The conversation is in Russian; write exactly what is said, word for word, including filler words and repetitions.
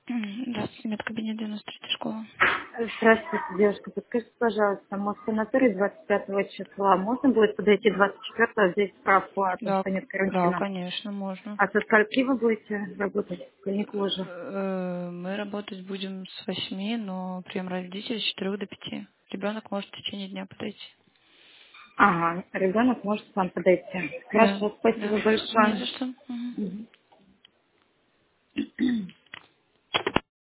М, Здравствуйте, медкабинет девяносто третья школа. Здравствуйте, девушка. Подскажите, пожалуйста, может, санаторий двадцать пятого числа можно будет подойти двадцать четвёртого, здесь справку о том, Да, что нет да, карантина? конечно, можно. А со скольки вы будете работать в клинику уже? Э, Мы работать будем с восьми, но прием родителей с четырех до пяти. Ребенок может в течение дня подойти. Ага, ребенок может к вам подойти. Да, Хорошо, спасибо да. Не за большое. что. Мгм. Мгм.